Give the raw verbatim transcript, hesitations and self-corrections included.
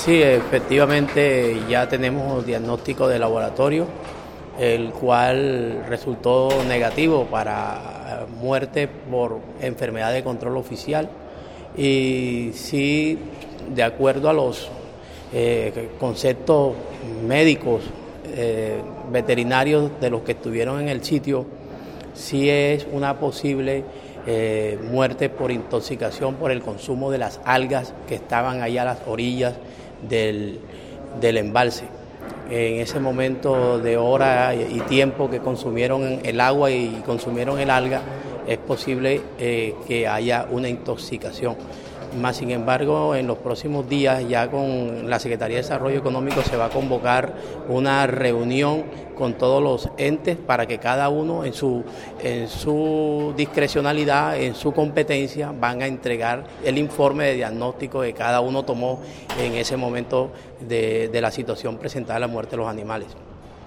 Sí, efectivamente ya tenemos diagnóstico de laboratorio, el cual resultó negativo para muerte por enfermedad de control oficial, y sí, de acuerdo a los eh, conceptos médicos, eh, veterinarios de los que estuvieron en el sitio, sí es una posible eh, muerte por intoxicación por el consumo de las algas que estaban allá a las orillas del, del embalse. En ese momento de hora y tiempo que consumieron el agua y consumieron el alga, es posible eh, que haya una intoxicación. Más sin embargo, en los próximos días, ya con la Secretaría de Desarrollo Económico, se va a convocar una reunión con todos los entes para que cada uno en su, en su discrecionalidad, en su competencia, van a entregar el informe de diagnóstico que cada uno tomó en ese momento de, de la situación presentada de la muerte de los animales.